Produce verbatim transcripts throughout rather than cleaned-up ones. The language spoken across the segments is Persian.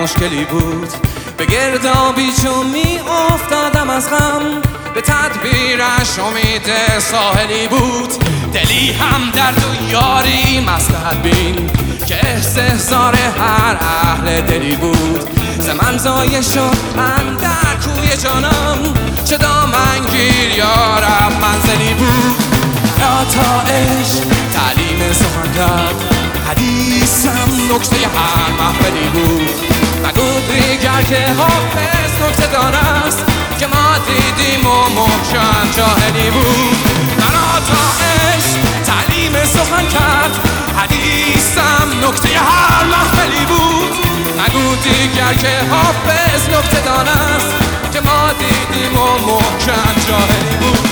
مشکلی بود. به گردابی چون می افتادم از غم، به تدبیرش امید ساحلی بود. دلی هم درد و یاری مصلحت بین، که استحضار هر اهل دلی بود. ز من زایه شد اندر کوی جانم، چه دامنگیر یارم منزلی بود. را تا عشق تعلیم سخن کرد، حدیثم نکته هر محفلی بود. مگو دیگر که حافظ نکته دان است، که ما دیدیم و محکم جاهلی بود. را تا عشق تعلیم سخن کرد، حدیثم نکته هر محفلی بود. مگو دیگر که حافظ نکته دان است، که ما دیدیم و محکم جاهلی بود.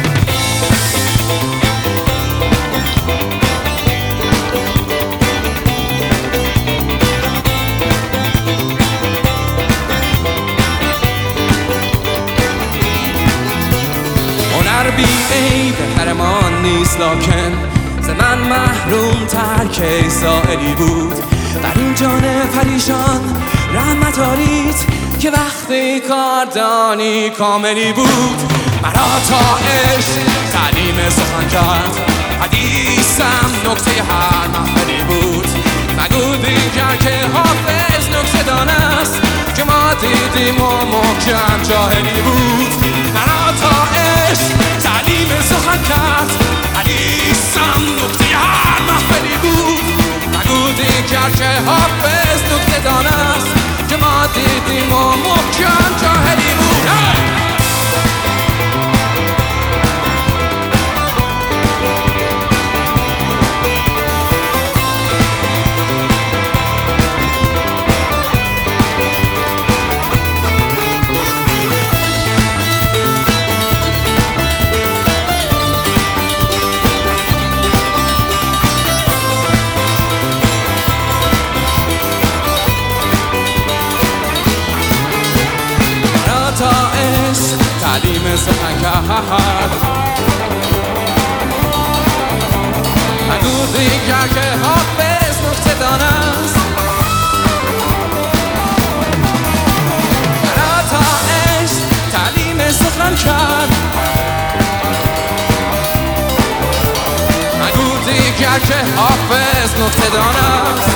هنر بی عیب قهرمان نیست، لکن ز من محروم تر که سائلی بود. در این جان پریشان رحمت آرید، که وقتی کاردانی کاملی بود. مرا تا عشق تعلیم سخن کرد، حدیثم نکته هر محفلی بود. مگو دیگر که حافظ نکته دان است، که ما دیدیم و محکم جاهلی بود. مرا تا عشق تعلیم سخن کرد، حدیثم نکته هر محفلی بود. مگو دیگر که حافظ نکته دان است، که ما دیدیم و محکم جاهلی بود. تعلیم سخن کرد، مگو دیگر که حافظ نکته دان است. مرا تا عشق تعلیم سخن کرد، مگو دیگر که حافظ نکته دان است.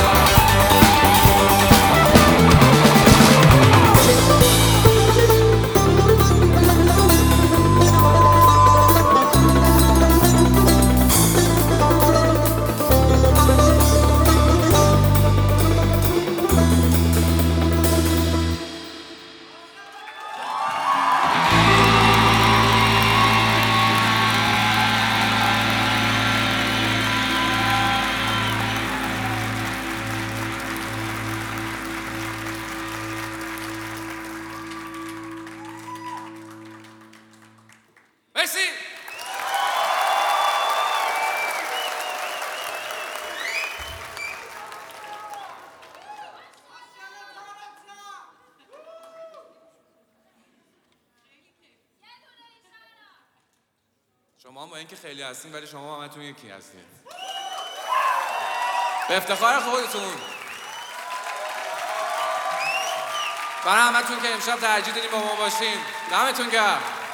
مرسی. شما با اینکه خیلی هستین، ولی شما همتون یکی هستین. به افتخار خودتون. برای همتون که امشب ترجیح دادین با ما باشین. دمتون گرم.